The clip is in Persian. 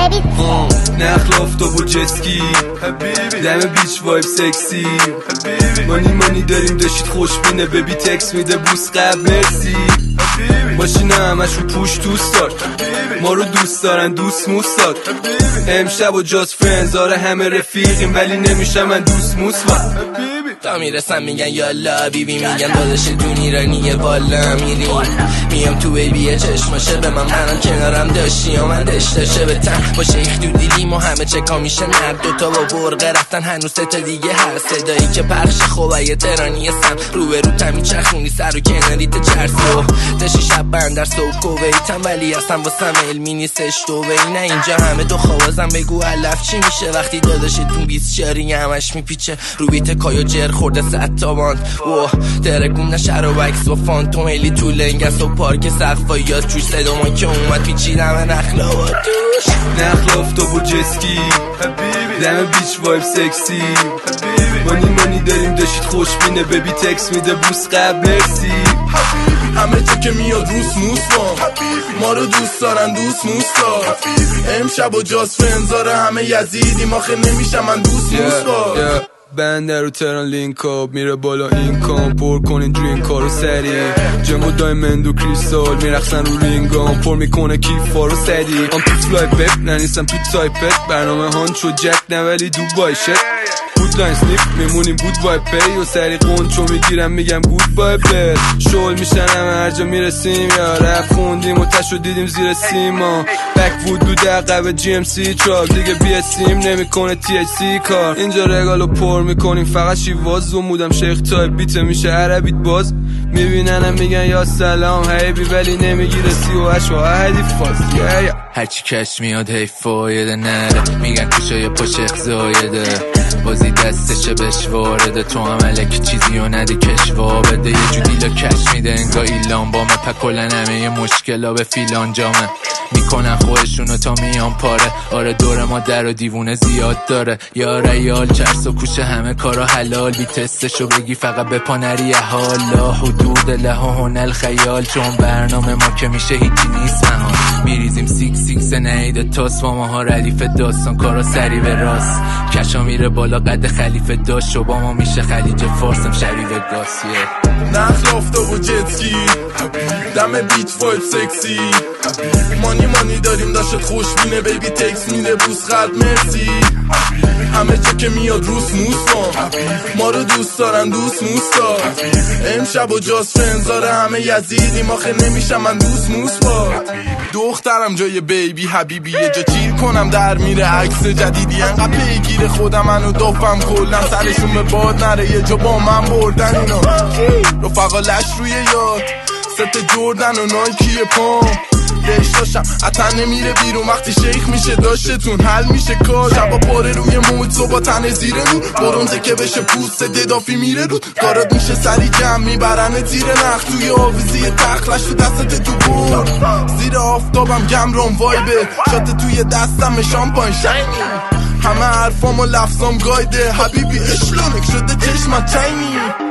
نخل آفتاب و جسکی دم بیچ وایب سکسی مانی داریم داشتید خوشبینه ببی تکس میده بوس قبل مرسی ماشینه همشون پوش دوست دار ما رو دوست دارن دوست موستاد امشب و جاز فرنزاره همه رفیقیم ولی نمیشه من دوست موسواد تا میرسم میگن یالا بیبی میگن داداش دون ایرانیه والا میریم میام تو بیبیه چشماشه به منم کنارم داشتی و من داشته به تن با شیخ دو دیلیم و همه چکا میشه نرد دوتا با برقه رفتن هنوز تا دیگه هست صدایی که پخش خوبه ترانی سم رو به رو تمی چخونی سر و کناریت چرسی و داشتی شب بندر سوک کویتم ولی اصلا واسم علمی نیستش تو نه اینجا همه دو خوازم بگو علف چی میشه وقتی داداشتون 20 شاری همش میپیچه رو بیت کایو جر خورده 100 تا باند ترکون نشر و وکس و فانتوم ایلی تو لنگست و پارک سقفاییات توش صدامان که اومد پیچیدم نخلا و توش نخل آفتاب و جسکی دم بیچ وایب سکسی مانی داریم داشتید خوشبینه ببی تکس میده بوس قبل مرسی همه جا که میاد روس موس ما رو دوست دارن دوست موستا امشب و جاز فرنزاره همه یزیدیم آخه نمیشم من دوست موستا بندر و تران لینک آپ میره بالا این کام پر کنین درینک ها رو سریع جمو دایمند و کریستال میرخصن رو رینگام پر میکنه کیفا رو سریع آم پیت فلای پپ ننیستم تو تایپت برنامه هانچو جک نولی دوبای شت بود لاین سنیپ میمونیم بود وای پی و سری قونچو میگیرم میگم گود بای بل شول میشن همه هر جا میرسیم یا رفت خوندیم و تشو دیدیم زیر سیما بک وود بود عقب جی ام سی تراک دیگه بی سیم نمیکنه تی اچ سی کار اینجا رگالو پر میکنیم فقط شیواز و مودم شیخ تایپ بیته میشه عربیت باز میبیننم میگن یا سلام حیبی ولی نمیگیره 38 و حدیف فاز هرچی کش میاد هی فایده نره میگن کشای پاشخ زایده بازی دستشه بهش وارده تو هم علکی چیزی و نده کشوا بده یه جو دیلا کش میده انگا ایلان بامه پکلن همه یه مشکلا به فیلان جامه میکنن خودشونو تا میان پاره آره دور ما در و دیوونه زیاد داره یا ریال چرس و کوشه همه کارا حلال بی تستشو بگی فقط به پانری حال لا حدود لها هنل خیال چون برنامه ما که میشه هیچی نیست مهان میریزیم سیک نهیده تاس با ماها ردیف داستان کارا سری به راست کشا میره بالا قد خلیفه داشت و با ما میشه خلیج فارسم شریف گاسیه نخل آفتاب و جتسکی دم بیچ وایب سکسی مانی داریم داشت خوشبینه بیبی تکس میده بوس قلب مرسی همه جا که میاد روس موستا ما رو دوست دارن دوست موستا امشب و جاز فرنزاره همه یزیدیم آخه نمیشم من دوست موستا دخترم جای بیبی حبیبی یه جا چیر کنم در میره عکس جدیدی انقدر پیگیر خودم منو دافم کلم سرشون به باد نره یه جا با من بردن اینا رفقا لش روی یاد ست جردن و نایکی پام داشتم اتن نمیره بیرون وقتی شیخ میشه داشتتون حل میشه کار شبا پاره روی موج صبح تن زیر نور برونزه که بشه پوست ددافی میره رو کارات میشه سری جمع میبرن زیر نخ توی آویزی تخلش تو دستت تو بور زیر آفتابم گمرام وایبه شات توی دستم شامپاین شاینی همه حرفام و لفظام گایده حبیبی اشلونک شده چشمت چینی